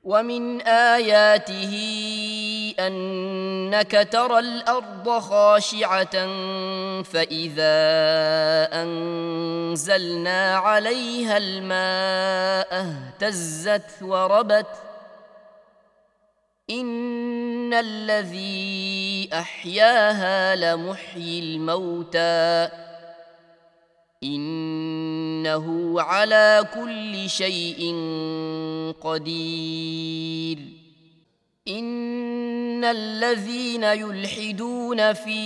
ومن آياته أنك ترى الأرض خاشعة فإذا أنزلنا عليها الماء اهتزت وربت إن الذي أحياها لمحيي الموتى إنه على كل شيء قدير إن الذين يلحدون في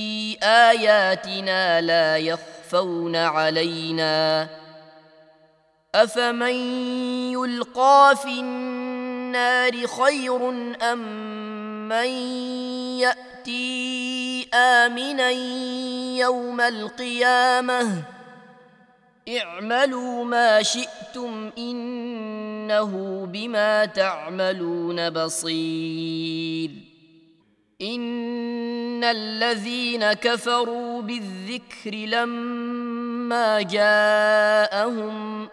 آياتنا لا يخفون علينا أفمن يلقى في النار خير أم من يأتي آمنا يوم القيامة اعملوا ما شئتم إنه بما تعملون بصير إن الذين كفروا بالذكر لما جاءهم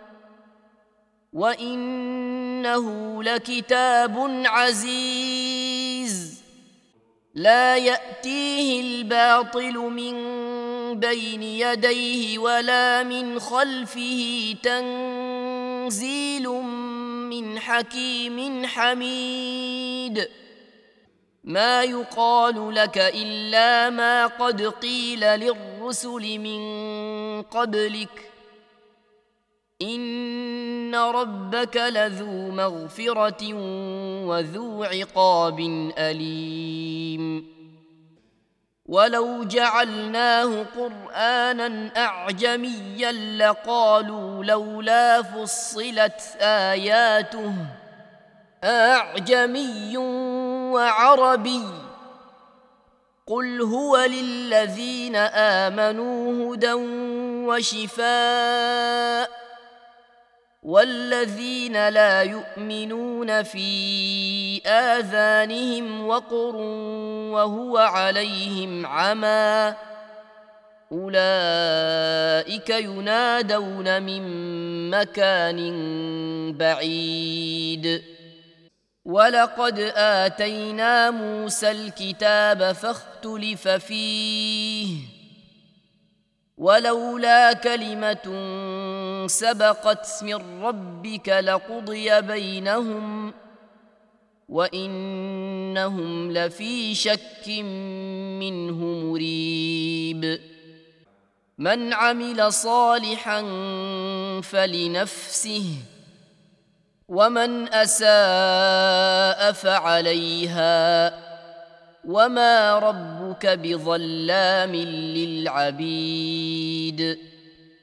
وإنه لكتاب عزيز لا يأتيه الباطل من بين يديه ولا من خلفه تنزيل من حكيم حميد ما يقال لك إلا ما قد قيل للرسل من قبلك إن ربك لذو مغفرة وذو عقاب أليم ولو جعلناه قرآنا أعجميا لقالوا لولا فصلت آياته أعجمي وعربي قل هو للذين آمنوا هدى وشفاء والذين لا يؤمنون في آذانهم وقر وهو عليهم عمى أولئك ينادون من مكان بعيد ولقد آتينا موسى الكتاب فاختلف فيه ولولا كلمة سبقت من ربك لقضي بينهم وإنهم لفي شك منه مريب من عمل صالحا فلنفسه ومن أساء فعليها وما ربك بظلام للعبيد